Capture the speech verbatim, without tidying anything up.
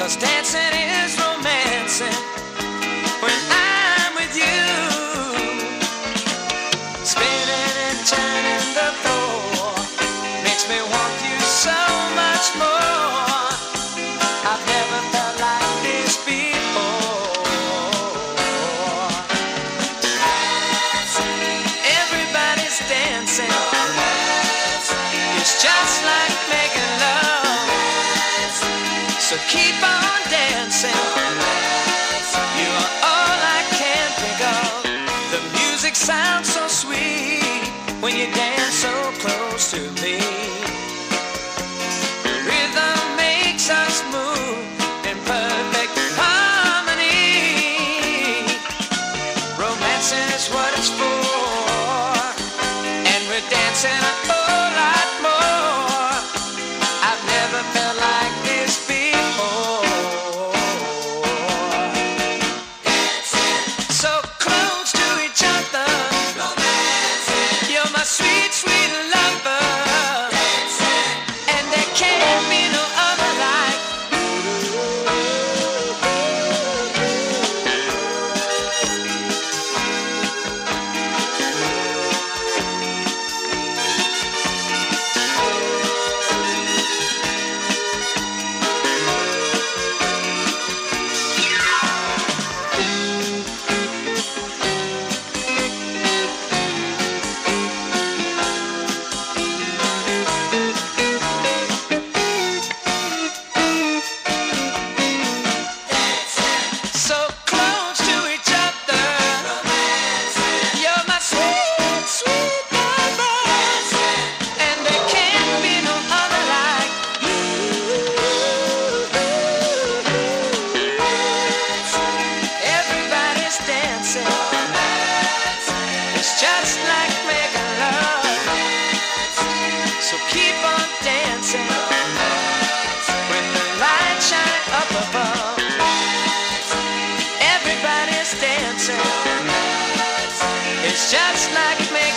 dancing is romancing when I'm with you. Spinning and turning the floor makes me want you so much more. I've never felt like this before. Everybody's dancing. It's just like making love. So keep on dancing. You are all I can think of. The music sounds so sweet when you dance so close to me. The rhythm makes us move in perfect harmony. Romance is what it's for, and we're dancing a whole lot more. I've never felt like this before. So close to each other, you're my sweet, sweet lover, and there can't be no other like so close to each other. You're my sweet, sweet lover, and there can't be no other like you. Everybody's dancing. It's just like making love. So keep on dancing when the lights shine up above. Everybody's dancing. It's just like making